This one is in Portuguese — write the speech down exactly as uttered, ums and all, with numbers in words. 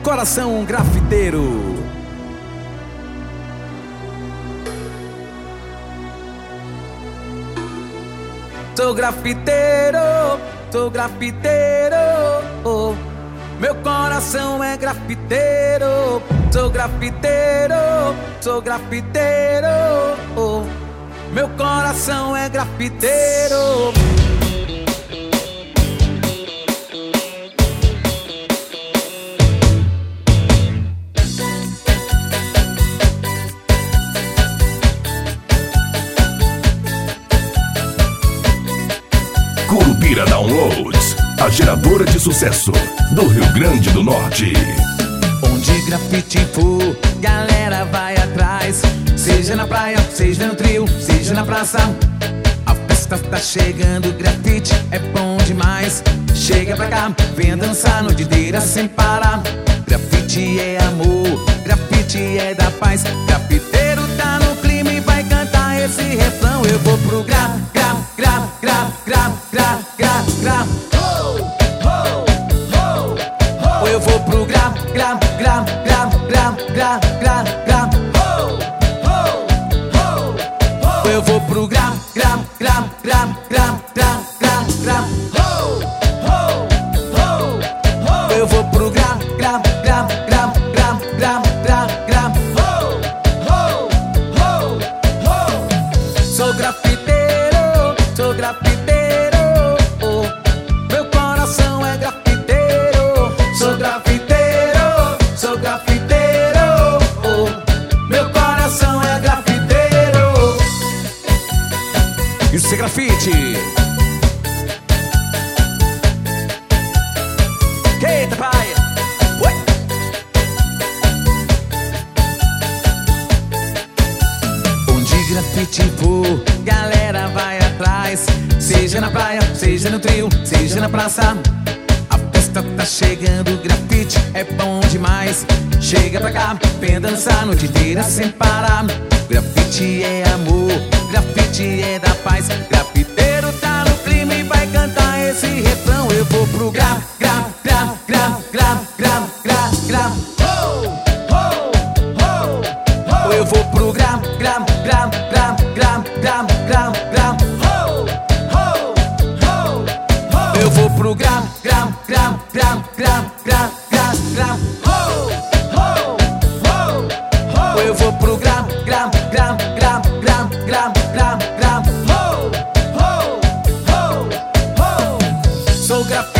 coração grafiteiro. Sou grafiteiro, sou grafiteiro, oh. Meu coração é grafiteiro. Sou grafiteiro, sou grafiteiro, oh. Meu coração é grafiteiro. Curupira Downloads, a geradora de sucesso do Rio Grande do Norte. Onde grafite for, galera vai atrás. Seja na praia, seja no trio, seja na praça. A festa tá chegando, grafite é bom demais. Chega pra cá, venha dançar no inteira sem parar. Grafite é amor, grafite é da paz. Grafiteiro tá no clima e vai cantar esse refrão. Eu vou pro gra, gra, gra, gra, gra, gra, gra, gra. Eu vou pro gra, gra, gra, gra, gra, gra, gra, gra. Eu vou pro gra, gra, gra, gra, gra, gra, gra, gra. Eu vou pro gra, gra, gra, gra, gra, gra, gra, gra. Sou grafiteiro, sou grafiteiro, oh. Meu coração é grafiteiro. Sou grafiteiro, sou grafiteiro, oh. Meu coração é grafiteiro. Isso é grafite. Eita, pai. Ui. Onde grafite for, galera vai atrás. Seja na praia, seja no trio, seja na praça. A festa tá chegando, grafite é bom demais. Chega pra cá, venha dançar a noite inteira sem parar. Grafite é amor, grafite é da paz. Grafiteiro tá no clima e vai cantar esse refrão. Eu vou pro gra, gra, gra, gra, gra, gra, gra, gra. Eu vou pro gra, gra, gra, gra, gra, gra, gra, gra. Eu vou pro gra, gra, gra, gra, gra, gra, gra, gra. Eu vou pro gra, gra, gra, gra, gra, gra, gra, gra. Sou grafiteiro.